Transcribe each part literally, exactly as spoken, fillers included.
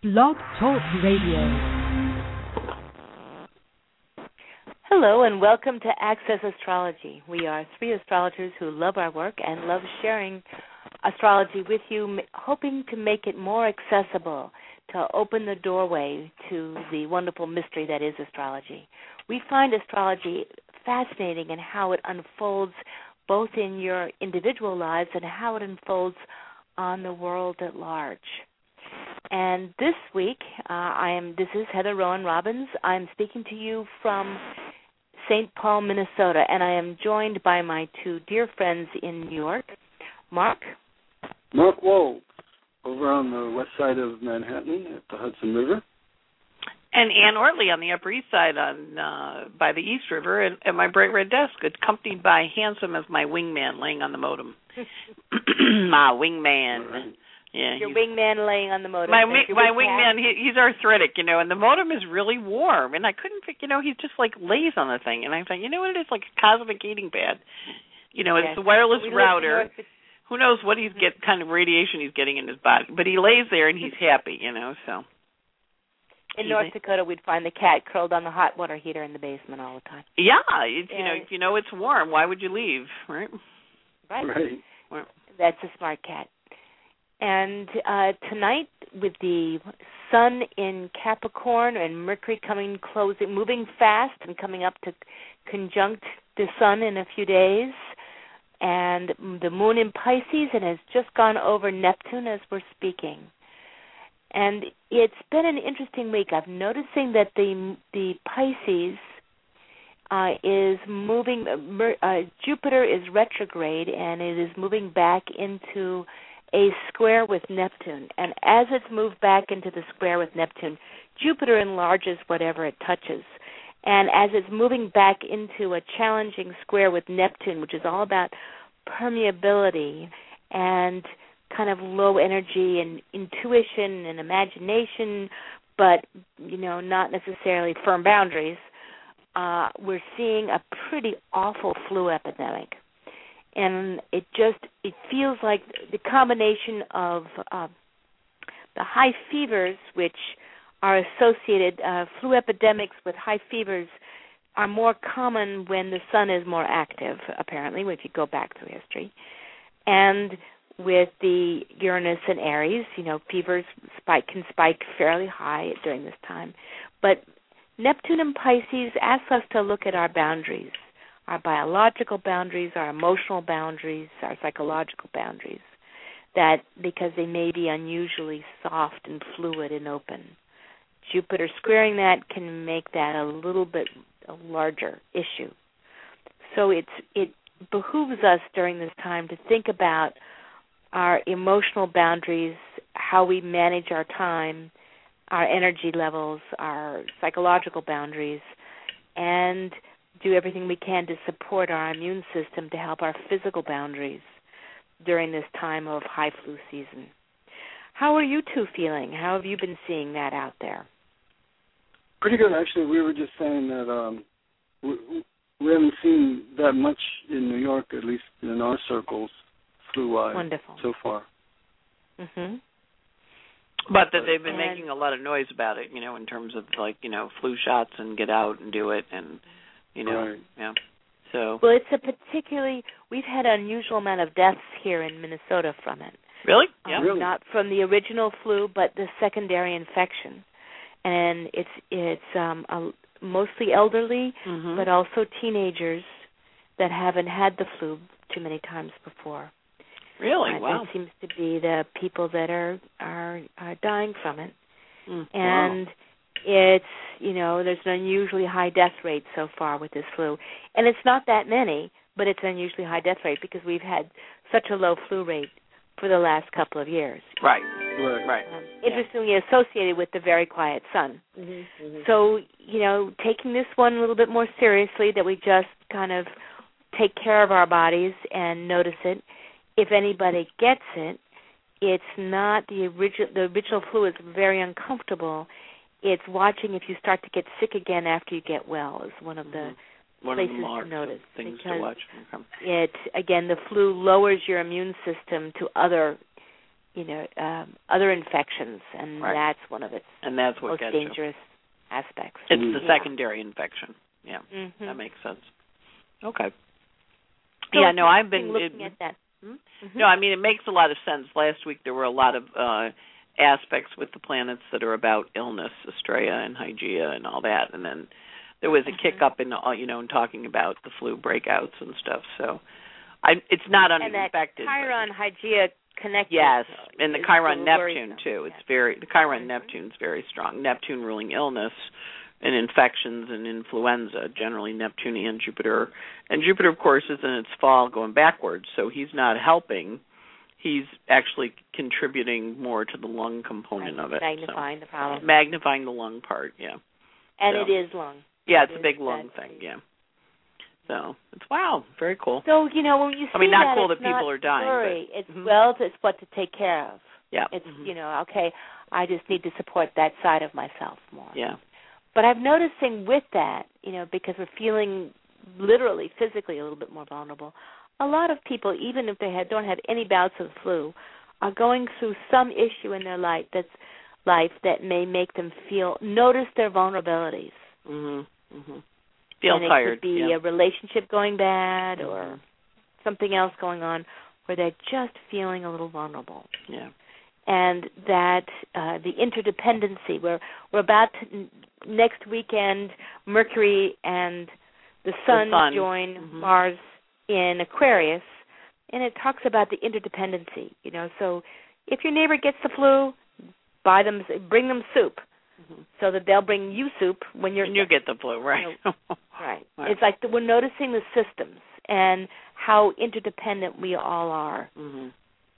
Blog Talk Radio. Hello and welcome to Access Astrology. We are three astrologers who love our work and love sharing astrology with you, hoping to make it more accessible, to open the doorway to the wonderful mystery that is astrology. We find astrology fascinating in how it unfolds both in your individual lives and how it unfolds on the world at large. And this week, uh, I am. This is Heather Rowan Robbins. I'm speaking to you from Saint Paul, Minnesota, and I am joined by my two dear friends in New York, Mark. Mark Wold, over on the west side of Manhattan at the Hudson River. And Ann Ortley on the Upper East Side on uh, by the East River, and at my bright red desk, accompanied by Handsome as my wingman laying on the modem. my wingman. Right. Yeah, Your wingman laying on the modem. My wing, my wingman, he, he's arthritic, you know, and the modem is really warm, and I couldn't, you know, he just like lays on the thing, and I thought, you know what it is, like a cosmic heating pad. You know, yes. It's a wireless we router. Who knows what he's get kind of radiation he's getting in his body, but he lays there and he's happy, you know. So. In North Dakota, we'd find the cat curled on the hot water heater in the basement all the time. Yeah, it's, you and know, if you know it's warm, why would you leave, right? Right. Right. That's a smart cat. And uh, tonight, with the sun in Capricorn and Mercury coming closing, moving fast and coming up to conjunct the sun in a few days, and the moon in Pisces, and has just gone over Neptune as we're speaking. And it's been an interesting week. I'm noticing that the the Pisces uh, is moving. Uh, Jupiter is retrograde, and it is moving back into a square with Neptune. And as it's moved back into the square with Neptune, Jupiter enlarges whatever it touches. And as it's moving back into a challenging square with Neptune, which is all about permeability and kind of low energy and intuition and imagination, but, you know, not necessarily firm boundaries, uh, we're seeing a pretty awful flu epidemic. And it just, it feels like the combination of uh, the high fevers, which are associated, uh, flu epidemics with high fevers are more common when the sun is more active, apparently, if you go back through history. And with the Uranus and Aries, you know, fevers spike can spike fairly high during this time. But Neptune and Pisces ask us to look at our boundaries, our biological boundaries, our emotional boundaries, our psychological boundaries, that because they may be unusually soft and fluid and open. Jupiter squaring that can make that a little bit a larger issue. So it's it behooves us during this time to think about our emotional boundaries, how we manage our time, our energy levels, our psychological boundaries, and do everything we can to support our immune system to help our physical boundaries during this time of high flu season. How are you two feeling? How have you been seeing that out there? Pretty good, actually. We were just saying that um, we, we haven't seen that much in New York, at least in our circles, flu-wise, Wonderful. so far. Mm-hmm. But that they've been and making a lot of noise about it, you know, in terms of, like, you know, flu shots and get out and do it and, you know, right. yeah. So. Well, it's a particularly, we've had an unusual amount of deaths here in Minnesota from it. Really? Um, Yeah. Really? Not from the original flu, but the secondary infection. And it's it's um, a, mostly elderly, Mm-hmm. but also teenagers that haven't had the flu too many times before. Really? Uh, Wow. That seems to be the people that are are, are dying from it. Mm. And wow. It's, you know, there's an unusually high death rate so far with this flu. And it's not that many, but it's an unusually high death rate because we've had such a low flu rate for the last couple of years. Right. Right. Right. Um, interestingly associated with the very quiet sun. Mm-hmm. Mm-hmm. So, you know, taking this one a little bit more seriously, that we just kind of take care of our bodies and notice it. If anybody gets it, it's not the original, the original flu is very uncomfortable. It's watching if you start to get sick again after you get well is one of the mm-hmm. one places of the marks to notice. of things because to watch. it, again, the flu lowers your immune system to other you know, um, other infections, and right. that's one of its and that's what most gets dangerous you. aspects. It's the yeah. secondary infection. Yeah, mm-hmm. that makes sense. Okay. So yeah, no, I've been looking it, at that. Mm-hmm. No, I mean, it makes a lot of sense. Last week there were a lot of uh, aspects with the planets that are about illness, Astraea and Hygeia and all that, and then there was a mm-hmm. kick up in, uh, you know, in talking about the flu breakouts and stuff. So I, it's not unexpected. And that Chiron Hygeia connected. Yes, and the Chiron Neptune worrisome. too. It's yes. very the Chiron mm-hmm. Neptune's very strong. Neptune ruling illness and infections and influenza, generally Neptune and Jupiter. And Jupiter, of course, is in its fall going backwards, so he's not helping. He's actually contributing more to the lung component right. of it. Magnifying so. the problem. Magnifying the lung part, yeah. And so. it is lung. Yeah, it's it a big lung thing, yeah. So, it's wow, very cool. So, you know, when you see I mean, not that, cool it's that people not are dying. Worry. But, it's, mm-hmm. well, it's what to take care of. Yeah. It's, mm-hmm. you know, okay, I just need to support that side of myself more. Yeah. But I'm noticing with that, you know, because we're feeling literally, physically a little bit more vulnerable, a lot of people, even if they had, don't have any bouts of the flu, are going through some issue in their life that's life that may make them feel, notice their vulnerabilities. Mm-hmm. Mm-hmm. Feel and tired. It could be yeah. a relationship going bad mm-hmm. or something else going on where they're just feeling a little vulnerable. Yeah. And that uh, the interdependency, we're, we're about to, next weekend, Mercury and the Sun, the sun. join mm-hmm. Mars in Aquarius, and it talks about the interdependency. You know, so if your neighbor gets the flu, buy them, bring them soup, mm-hmm. so that they'll bring you soup when you're when you get the flu, right? You know, right. right. It's like the, we're noticing the systems and how interdependent we all are. Mm-hmm.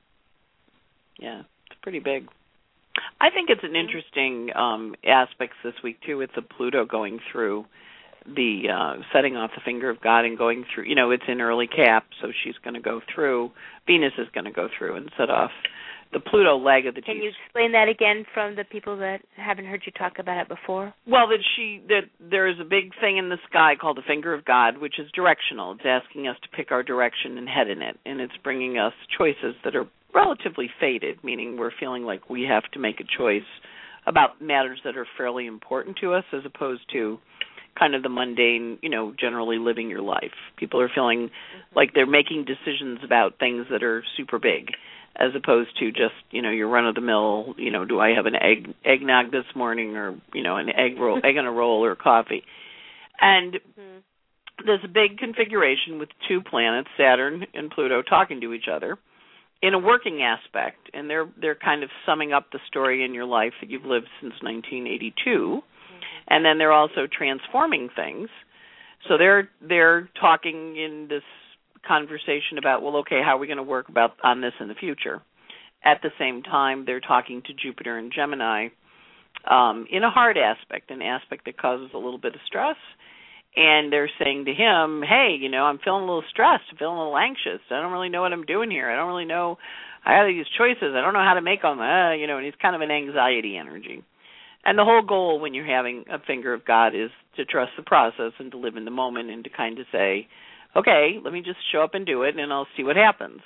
Yeah, it's pretty big. I think it's an interesting um, aspects this week too, with the Pluto going through the uh, setting off the finger of God and going through. You know, it's in early Cap, so she's going to go through. Venus is going to go through and set off the Pluto leg of the. Can G- you explain that again from the people that haven't heard you talk about it before? Well, that she that there is a big thing in the sky called the finger of God, which is directional. It's asking us to pick our direction and head in it, and it's bringing us choices that are relatively fated, meaning we're feeling like we have to make a choice about matters that are fairly important to us, as opposed to kind of the mundane, you know, generally living your life. People are feeling mm-hmm. like they're making decisions about things that are super big, as opposed to just, you know, your run-of-the-mill, you know, do I have an egg eggnog this morning, or, you know, an egg roll, egg on a roll, or coffee. And mm-hmm. there's a big configuration with two planets, Saturn and Pluto, talking to each other in a working aspect, and they're they're kind of summing up the story in your life that you've lived since nineteen eighty-two, mm-hmm. and then they're also transforming things. So they're they're talking in this conversation about, well, okay, how are we going to work about on this in the future? At the same time, they're talking to Jupiter and Gemini um, in a hard aspect, an aspect that causes a little bit of stress. And they're saying to him, hey, you know, I'm feeling a little stressed. I'm feeling a little anxious. I don't really know what I'm doing here. I don't really know. I have these choices. I don't know how to make them. Uh, you know, and he's kind of an anxiety energy. And the whole goal when you're having a finger of God is to trust the process and to live in the moment and to kind of say, okay, let me just show up and do it, and I'll see what happens.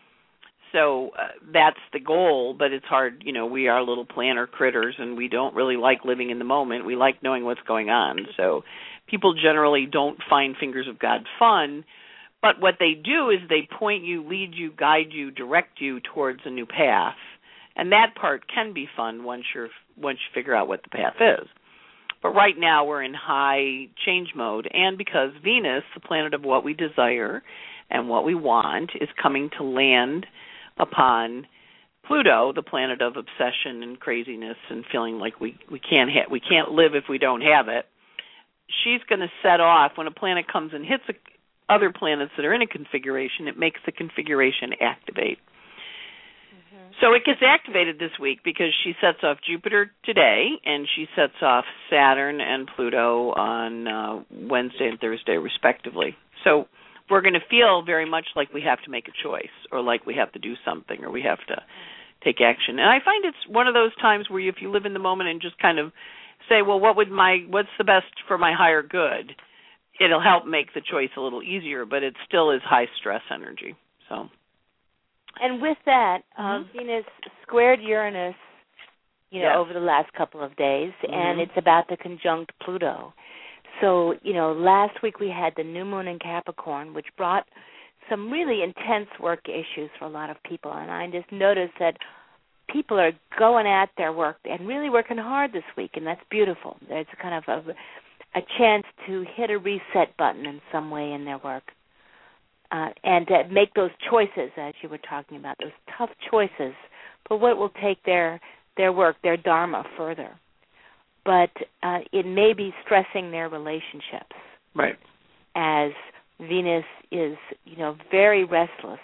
So uh, that's the goal, but it's hard. You know, we are little planner critters, and we don't really like living in the moment. We like knowing what's going on. So people generally don't find fingers of God fun, but what they do is they point you, lead you, guide you, direct you towards a new path, and that part can be fun once you're once you figure out what the path is. But right now we're in high change mode, and because Venus, the planet of what we desire and what we want, is coming to land upon Pluto, the planet of obsession and craziness and feeling like we, we can't ha- we can't live if we don't have it, she's going to set off, when a planet comes and hits a, other planets that are in a configuration, it makes the configuration activate. Mm-hmm. So it gets activated this week because she sets off Jupiter today, and she sets off Saturn and Pluto on uh, Wednesday and Thursday, respectively. So we're going to feel very much like we have to make a choice, or like we have to do something, or we have to take action. And I find it's one of those times where if you live in the moment and just kind of say, well, what would my, what's the best for my higher good? It'll help make the choice a little easier, but it still is high stress energy. So And with that, uh, mm-hmm. Venus squared Uranus, you know, yes. over the last couple of days, mm-hmm. and it's about to conjunct Pluto. So, you know, last week we had the new moon in Capricorn, which brought some really intense work issues for a lot of people. And I just noticed that people are going at their work and really working hard this week, and that's beautiful. There's kind of a, a chance to hit a reset button in some way in their work. Uh, and to make those choices, as you were talking about, those tough choices for what will take their their work, their dharma further. But uh, it may be stressing their relationships. Right. As Venus is, you know, very restless.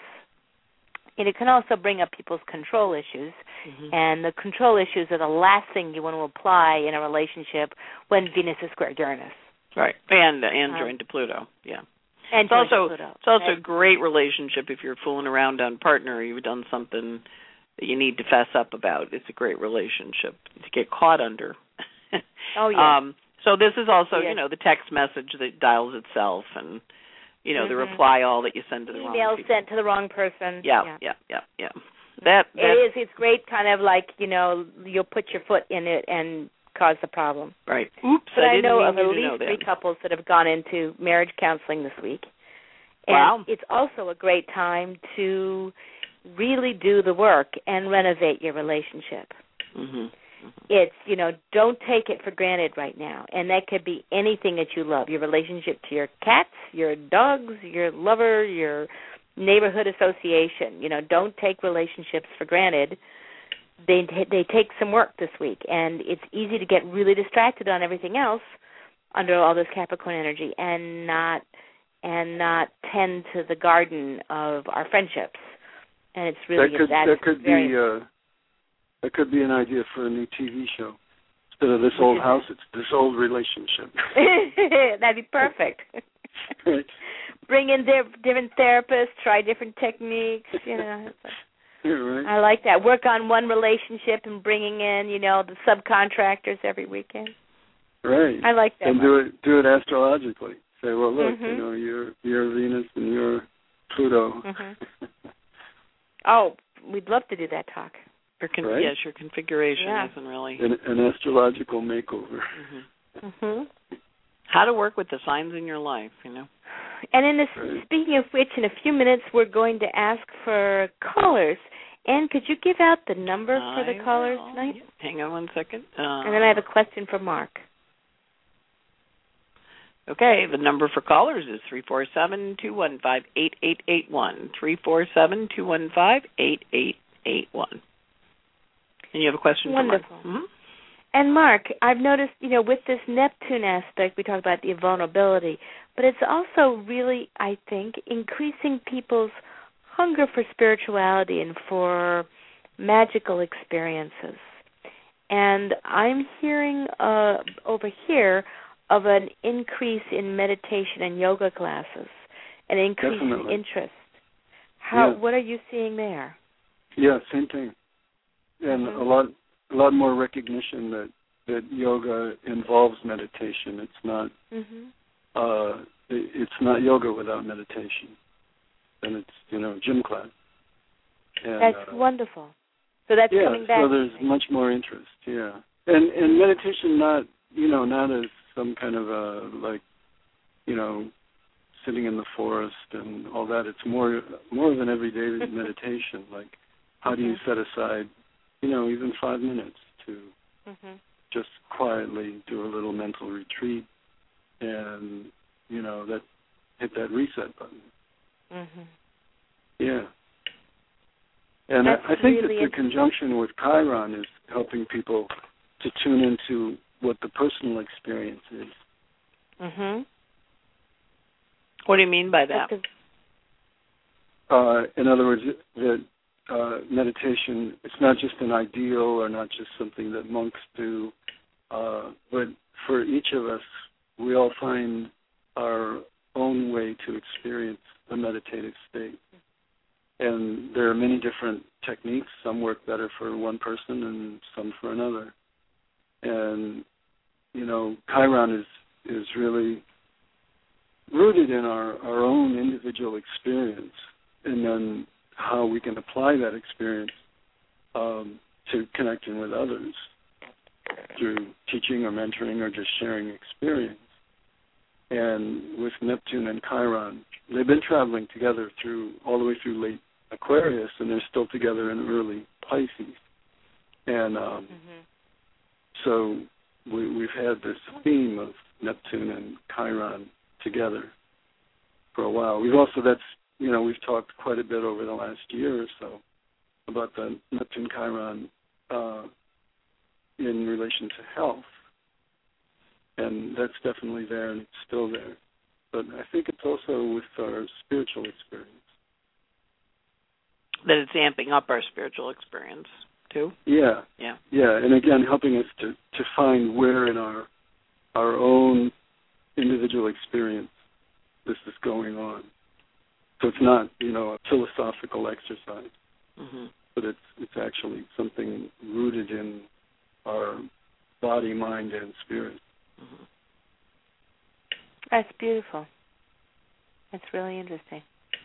And it can also bring up people's control issues. Mm-hmm. And the control issues are the last thing you want to apply in a relationship when Venus is square Uranus. Right. And and um, joined to Pluto, yeah. And it's also Pluto. it's also right. a great relationship if you're fooling around on partner, you've done something that you need to fess up about. It's a great relationship to get caught under. Oh yeah. Um, so this is also, yes. you know, the text message that dials itself, and you know, mm-hmm. the reply all that you send to the Email wrong people. sent to the wrong person. Yeah, yeah, yeah, yeah, yeah. That, that it is. It's great. Kind of like, you know, you'll put your foot in it and cause the problem. Right. Oops. But I, I didn't know mean of you at to know least that. three couples that have gone into marriage counseling this week. And wow. it's also a great time to really do the work and renovate your relationship. Mm-hmm. Mm-hmm. It's, you know, don't take it for granted right now. And that could be anything that you love, your relationship to your cats, your dogs, your lover, your neighborhood association. You know, don't take relationships for granted. They they take some work this week, and it's easy to get really distracted on everything else under all this Capricorn energy and not and not tend to the garden of our friendships. And it's really that could that's that could very be uh, that could be an idea for a new T V show. Instead of this old house, it's this old relationship. That'd be perfect. Right. Bring in di- different therapists, try different techniques. You know, yeah, right. I like that. Work on one relationship and bringing in, you know, the subcontractors every weekend. Right. I like that. And one. do it do it astrologically. Say, well, look, mm-hmm. you know, you're you're Venus and you're Pluto. Mm-hmm. Oh, we'd love to do that talk. Your con- right? Yes, your configuration yeah. isn't really an, an astrological makeover. Mm-hmm. Mm-hmm. How to work with the signs in your life, you know. And in this, right. speaking of which, in a few minutes we're going to ask for callers. Anne, could you give out the number I for the callers will. tonight? Hang on one second. Uh, and then I have a question for Mark. Okay, the number for callers is three four seven, two one five, eight eight eight one. three four seven, two one five, eight eight eight one. And you have a question Wonderful. for Mark? Mm-hmm. And Mark, I've noticed, you know, with this Neptune aspect, we talked about the vulnerability, but it's also really, I think, increasing people's hunger for spirituality and for magical experiences. And I'm hearing uh, over here of an increase in meditation and yoga classes, an increase Definitely. in interest. How? Yeah. What are you seeing there? Yeah, same thing. And mm-hmm. a lot a lot more recognition that, that yoga involves meditation. It's not mm-hmm. uh, it, it's not yoga without meditation. And it's, you know, gym class. And, that's uh, wonderful. So that's yeah, coming back. so there's much more interest, yeah. And and meditation not, you know, not as some kind of a, like, you know, sitting in the forest and all that. It's more more of an everyday meditation. Like, how mm-hmm. do you set aside, you know, even five minutes to mm-hmm. just quietly do a little mental retreat and, you know, that hit that reset button. Mm-hmm. Yeah. And I, I think really that the conjunction with Chiron is helping people to tune into what the personal experience is. Mm-hmm. What do you mean by that? Uh, in other words, that uh, meditation, it's not just an ideal or not just something that monks do, uh, but for each of us, we all find our own way to experience a meditative state. And there are many different techniques. Some work better for one person and some for another. And, you know, Chiron is, is really rooted in our, our own individual experience. And then how we can apply that experience um, to connecting with others through teaching or mentoring or just sharing experience. And with Neptune and Chiron, they've been traveling together through all the way through late Aquarius, and they're still together in early Pisces. And um, mm-hmm. so we, we've had this theme of Neptune and Chiron together for a while. We've also, that's, you know, we've talked quite a bit over the last year or so about the Neptune-Chiron uh, in relation to health. And that's definitely there, and it's still there. But I think it's also with our spiritual experience. That it's amping up our spiritual experience, too? Yeah. Yeah. Yeah, and again, helping us to, to find where in our our own individual experience this is going on. So it's not, you know, a philosophical exercise, mm-hmm. but it's it's actually something rooted in our body, mind, and spirit. Mm-hmm. That's beautiful. That's really interesting.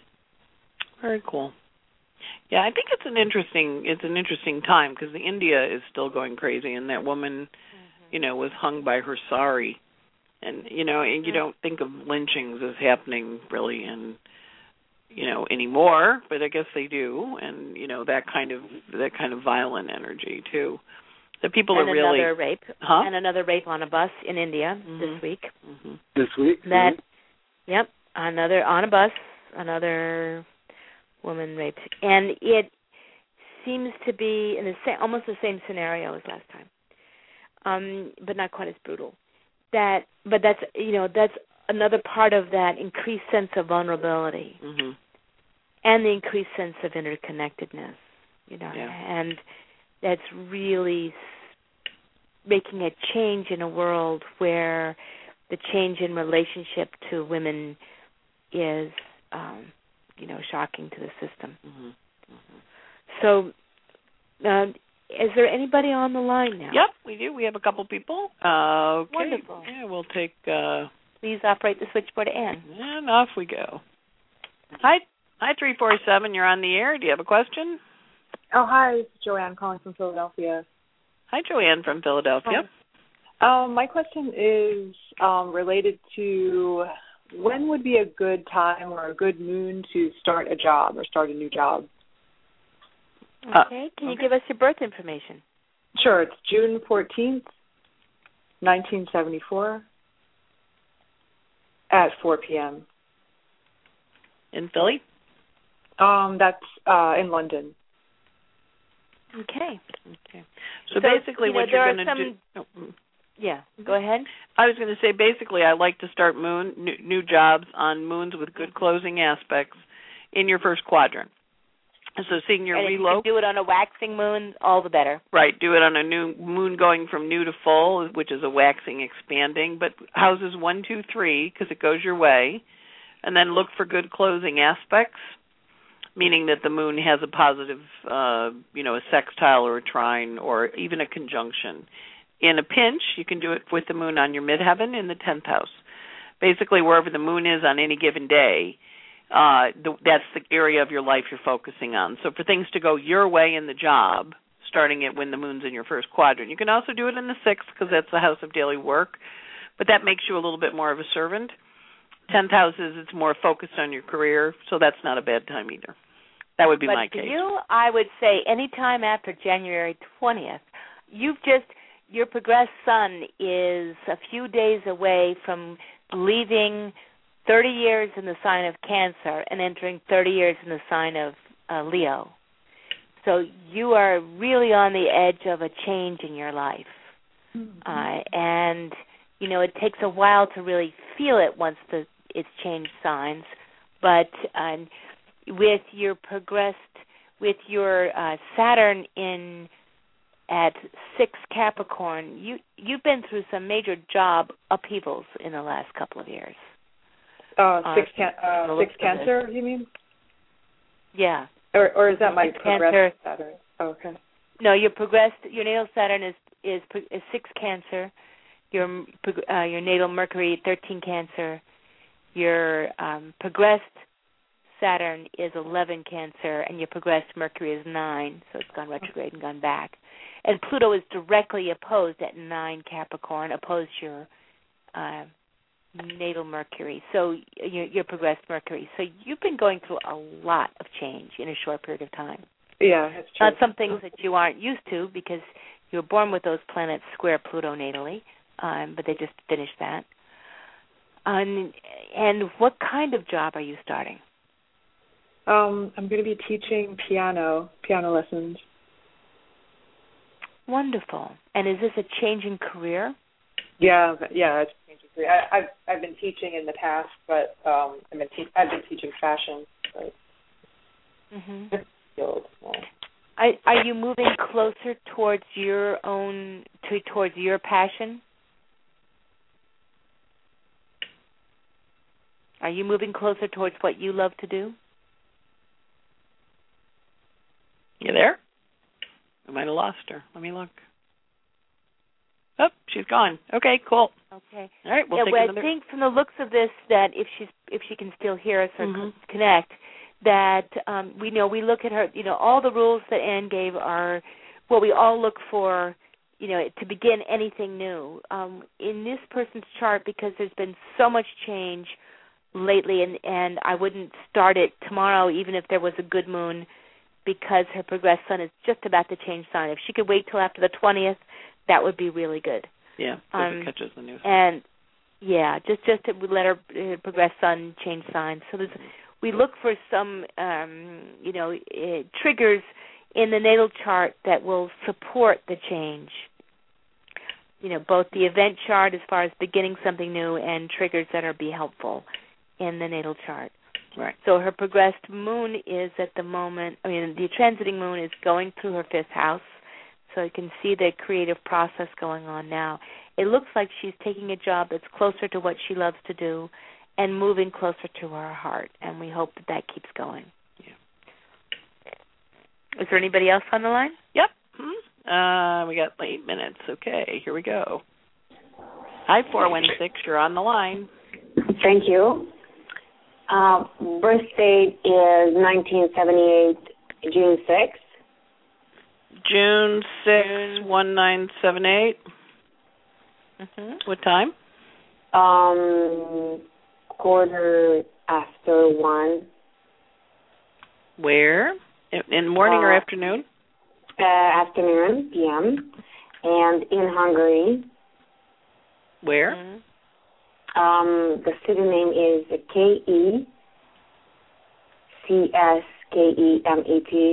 Very cool. Yeah, I think it's an interesting it's an interesting time because India is still going crazy, and that woman, mm-hmm. you know, was hung by her sari, and you know, and you mm-hmm. don't think of lynchings as happening really in, you know, anymore, but I guess they do, and you know that kind of that kind of violent energy too. The people and are really another rape, huh? and another rape on a bus in India mm-hmm. this week. Mm-hmm. This week, that mm-hmm. yep, another on a bus, another woman raped, and it seems to be in the same, almost the same scenario as last time, um, but not quite as brutal. That, but that's you know that's another part of that increased sense of vulnerability, mm-hmm. and the increased sense of interconnectedness. You know, yeah. and that's really making a change in a world where the change in relationship to women is, um, you know, shocking to the system. Mm-hmm. Mm-hmm. So, uh, is there anybody on the line now? Yep, we do. We have a couple people. Uh, okay. Wonderful. Yeah, we'll take... Uh, Please operate the switchboard, Anne. And off we go. Hi, hi, three four seven. You're on the air. Do you have a question? Oh, hi. It's Joanne calling from Philadelphia. Hi, Joanne from Philadelphia. Hi. Um, my question is um, related to when would be a good time or a good moon to start a job or start a new job? Okay. Uh, Can you okay. give us your birth information? Sure. It's June fourteenth, nineteen seventy-four at four p.m. In Philly? Um, that's uh, in London. Okay. Okay. So, So, basically you know, what you're going to some... do... Oh, yeah, go ahead. I was going to say, basically, I like to start moon new, new jobs on moons with good closing aspects in your first quadrant. So seeing your and if reload... you can do it on a waxing moon, all the better. Right, do it on a new moon going from new to full, which is a waxing expanding, but houses one, two, three, because it goes your way, and then look for good closing aspects, meaning that the moon has a positive, uh, you know, a sextile or a trine or even a conjunction. In a pinch, you can do it with the moon on your midheaven in the tenth house. Basically, wherever the moon is on any given day, uh, the, that's the area of your life you're focusing on. So for things to go your way in the job, starting it when the moon's in your first quadrant. You can also do it in the sixth because that's the house of daily work, but that makes you a little bit more of a servant. Tenth house is it's more focused on your career, so that's not a bad time either. That would be but my for case. you, I would say any time after January twentieth. You've just, your progressed sun is a few days away from leaving thirty years in the sign of Cancer and entering thirty years in the sign of uh, Leo. So you are really on the edge of a change in your life. Mm-hmm. Uh, and, you know, it takes a while to really feel it once the it's changed signs. But uh, with your progressed, with your uh, Saturn in at six Capricorn, you, you've been through some major job upheavals in the last couple of years. Uh, six, can- uh, six Cancer, you mean? Yeah. Or, or is that my progressed Saturn? Oh, okay. No, your progressed, your natal Saturn is is, is six Cancer. Your uh, your natal Mercury thirteen Cancer. Your um, progressed Saturn is eleven Cancer, and your progressed Mercury is nine, so it's gone retrograde and gone back. And Pluto is directly opposed at nine Capricorn, opposed your uh, natal Mercury, so your, your progressed Mercury. So you've been going through a lot of change in a short period of time. Yeah, that's true. Not some things that you aren't used to because you were born with those planets square Pluto natally, um, but they just finished that. Um, and what kind of job are you starting? Um, I'm going to be teaching piano, piano lessons. Wonderful. And is this a change in career? Yeah, yeah, it's a change in career. I, I've I've been teaching in the past, but um, I've been te- I've been teaching fashion. But mm-hmm. field, yeah. Are, are you moving closer towards your own, to, towards your passion? Are you moving closer towards what you love to do? You there? I might have lost her. Let me look. Oh, she's gone. Okay, cool. Okay. All right, we'll yeah, take well, another. I think from the looks of this that if she's if she can still hear us or mm-hmm. connect, that um, we know we look at her. You know, all the rules that Anne gave are what we all look for. You know, to begin anything new um, in this person's chart, because there's been so much change lately, and and I wouldn't start it tomorrow, even if there was a good moon, because her progressed sun is just about to change sign. If she could wait till after the twentieth, that would be really good. Yeah, so um, it catches the news. And yeah, just just to let her uh, progress sun change signs. So there's, we look for some um, you know uh, triggers in the natal chart that will support the change. You know, both the event chart as far as beginning something new and triggers that are be helpful in the natal chart. Right. So her progressed moon is at the moment, I mean, the transiting moon is going through her fifth house, so you can see the creative process going on now. It looks like she's taking a job that's closer to what she loves to do and moving closer to her heart, and we hope that that keeps going. Yeah. Is there anybody else on the line? Yep. Hmm. Uh, we got eight minutes. Okay, here we go. Hi, four one six. You're on the line. Thank you. Uh, birth date is nineteen seventy-eight, June sixth. June sixth, one nine seven eight. Mm-hmm. What time? Um, quarter after one. Where? In, in morning uh, or afternoon? Uh, afternoon, P M. And in Hungary. Where? Mm-hmm. Um, the city name is K E C S K E M E T.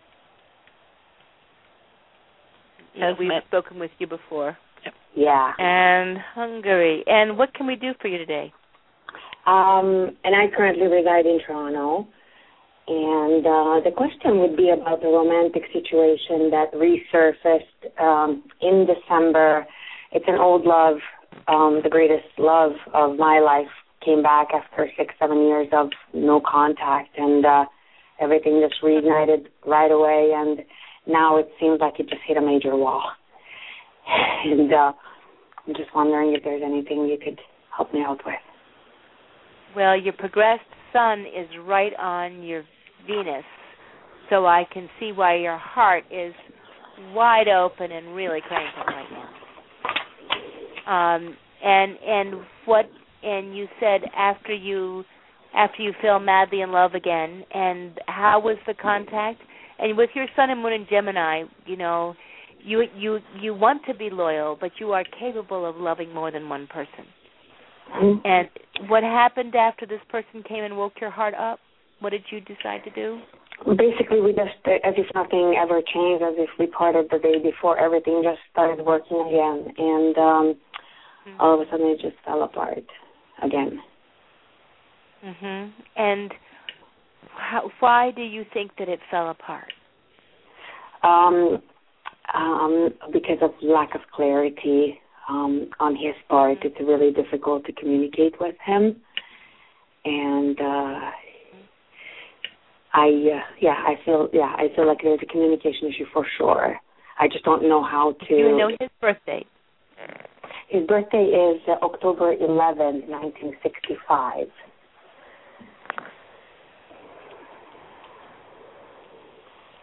Yeah, we've met. spoken with you before. Yep. Yeah. And Hungary. And what can we do for you today? Um, and I currently reside in Toronto. And uh, the question would be about the romantic situation that resurfaced um, in December. It's an old love. Um, the greatest love of my life came back after six, seven years of no contact, and uh, everything just reignited right away, and now it seems like it just hit a major wall. And uh, I'm just wondering if there's anything you could help me out with. Well, your progressed sun is right on your Venus, so I can see why your heart is wide open and really cranking right now. Um, and and what and you said after you after you fell madly in love again, and how was the contact? And with your sun and moon in Gemini, you know, you you you want to be loyal, but you are capable of loving more than one person. Mm-hmm. And what happened after this person came and woke your heart up? What did you decide to do? Basically, we just, as if nothing ever changed, as if we parted the day before, everything just started working again. And um, mm-hmm. all of a sudden it just fell apart again. Mhm. And how, why do you think that it fell apart? Um, um, because of lack of clarity um, on his part. Mm-hmm. It's really difficult to communicate with him. And uh, I, uh, yeah, I feel, yeah, I feel like there's a communication issue for sure. I just don't know how to. Do you know his birthday? His birthday is uh, October eleventh, nineteen sixty-five.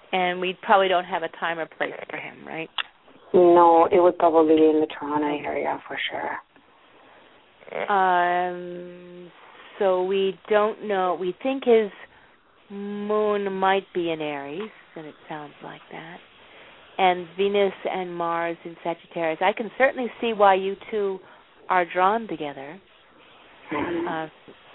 And we probably don't have a time or place for him, right? No, it would probably be in the Toronto area for sure. Um, so we don't know. We think his moon might be in Aries, and it sounds like that. And Venus and Mars in Sagittarius. I can certainly see why you two are drawn together. Uh,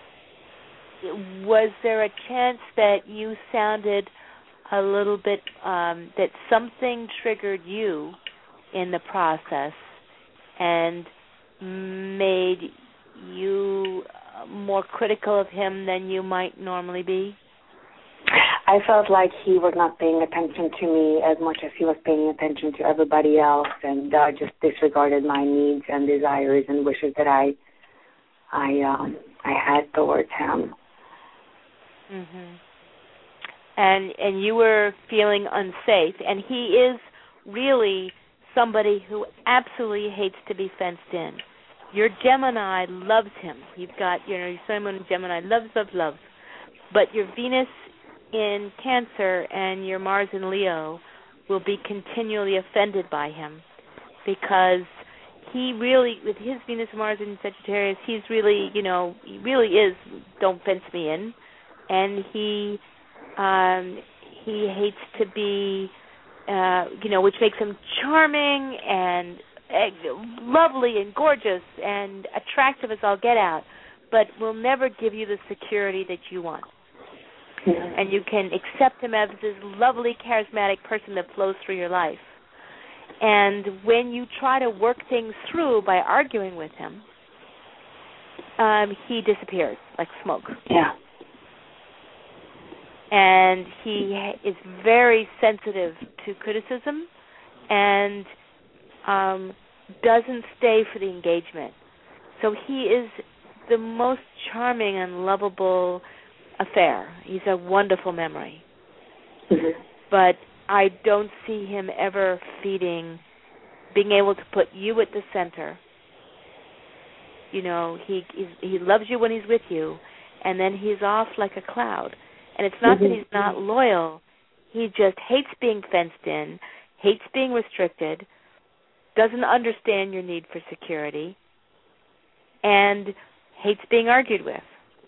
was there a chance that you sounded a little bit, um, that something triggered you in the process and made you more critical of him than you might normally be? I felt like he was not paying attention to me as much as he was paying attention to everybody else, and uh, just disregarded my needs and desires and wishes that I, I, um, I had towards him. Mhm. And and you were feeling unsafe, and he is really somebody who absolutely hates to be fenced in. Your Gemini loves him. You've got, you know, your Sun, Moon, Gemini loves, loves, loves. But your Venus in Cancer and your Mars in Leo will be continually offended by him, because he really, with his Venus, Mars in Sagittarius, he's really, you know, he really is, don't fence me in. And he um, he hates to be, uh, you know, which makes him charming and uh, lovely and gorgeous and attractive as all get out, but will never give you the security that you want. Mm-hmm. And you can accept him as this lovely, charismatic person that flows through your life. And when you try to work things through by arguing with him, um, he disappears like smoke. Yeah. And he is very sensitive to criticism and um, doesn't stay for the engagement. So he is the most charming and lovable affair. He's a wonderful memory. Mm-hmm. But I don't see him ever feeding, being able to put you at the center. You know, he he's, he loves you when he's with you, and then he's off like a cloud. And it's not mm-hmm. that he's not loyal. He just hates being fenced in, hates being restricted, doesn't understand your need for security, and hates being argued with.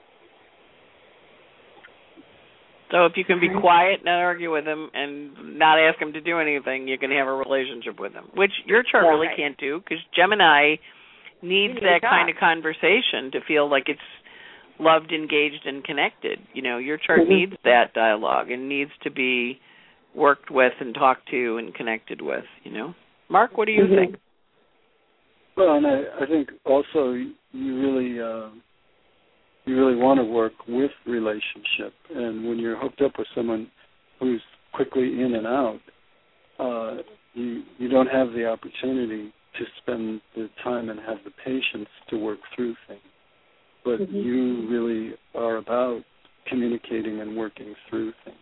So if you can be quiet, not argue with him, and not ask him to do anything, you can have a relationship with him, which your chart yeah, really right. can't do, because Gemini needs that kind of conversation to feel like it's loved, engaged, and connected. You know, your chart mm-hmm. needs that dialogue and needs to be worked with and talked to and connected with, you know. Mark, what do you mm-hmm. think? Well, and I, I think also you really uh, you really want to work with relationship. And when you're hooked up with someone who's quickly in and out, uh, you you don't have the opportunity to spend the time and have the patience to work through things. But mm-hmm. you really are about communicating and working through things.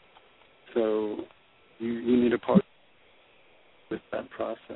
So you, you need a partner with that process.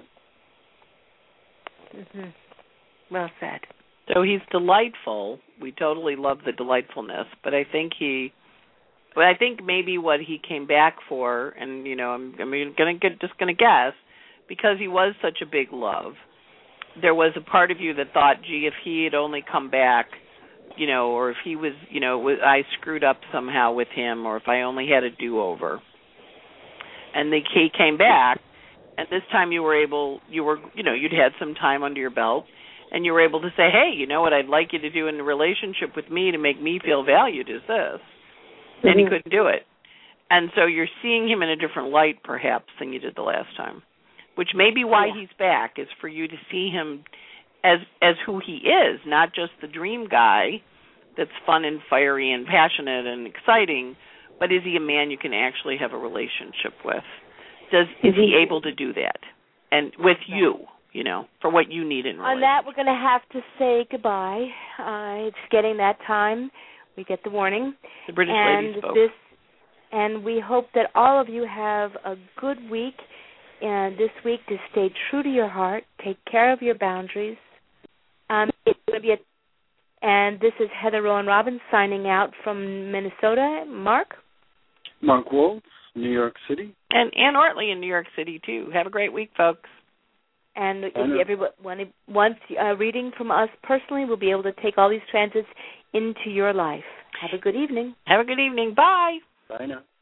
Mm-hmm. Well said. So he's delightful. We totally love the delightfulness, but I think he, but I think maybe what he came back for, and you know, I'm, I'm gonna get, just gonna guess, because he was such a big love. There was a part of you that thought, gee, if he had only come back, you know, or if he was, you know, I screwed up somehow with him, or if I only had a do-over. And the he came back, and this time you were able, you were, you know, you'd had some time under your belt, and you were able to say, hey, you know what I'd like you to do in a relationship with me to make me feel valued is this. Mm-hmm. And he couldn't do it. And so you're seeing him in a different light, perhaps, than you did the last time, which may be why yeah. he's back, is for you to see him as as who he is, not just the dream guy that's fun and fiery and passionate and exciting, but is he a man you can actually have a relationship with? Does is he able to do that? And with you, you know, for what you need in relationship. On that, we're going to have to say goodbye. Uh, it's getting that time. We get the warning. The British and lady spoke. This, and we hope that all of you have a good week, and this week to stay true to your heart, take care of your boundaries. Um, it's going to be a, and this is Heather Rowan Robbins signing out from Minnesota. Mark? Mark Woltz, New York City. And Ann Ortley in New York City, too. Have a great week, folks. And if everyone wants a reading from us personally, we'll be able to take all these transits into your life. Have a good evening. Have a good evening. Bye. Bye now.